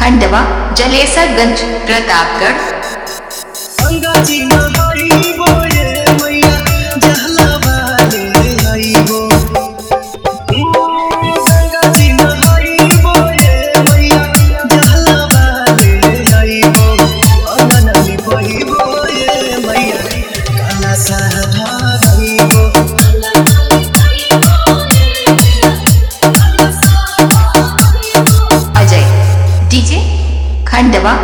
खंडवा जलेसरगंज प्रतापगढ़। गंगा जी नहाई वो ये मैया जहलावाले आई वो। गंगा जी नहाई वो ये मैया जहलावाले आई वो। अंगना में बही वो ये मैया काला साधा आई वो। Ajay DJ Khandwa.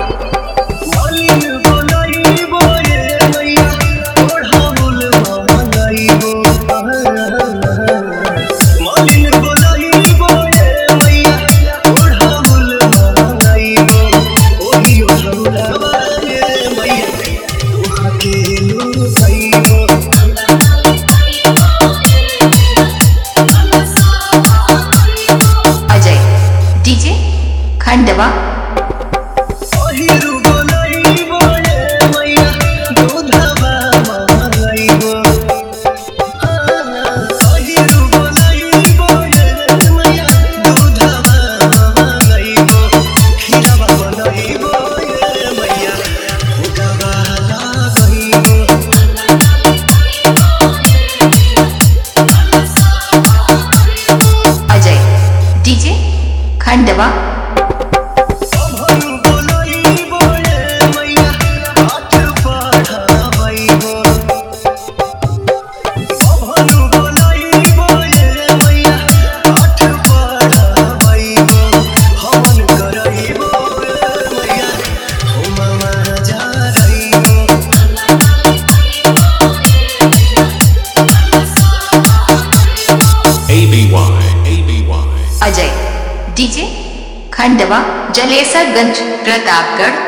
Ajay DJ Khandwa. Ajay DJ Khandwa. Ajay DJ Khandwa Jalesarganj Pratapgarh.